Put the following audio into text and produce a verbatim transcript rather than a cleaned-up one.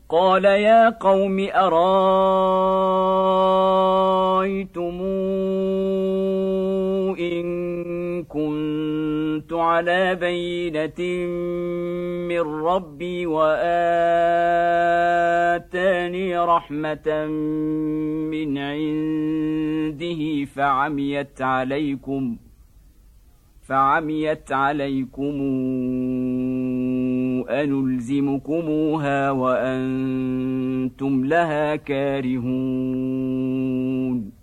قال يا قوم أرأيتم إن كنت على بينة من ربي وآتاني رحمة من عنده فعميت عليكم فعميت عليكم أنلزمكموها وأنتم لها كارهون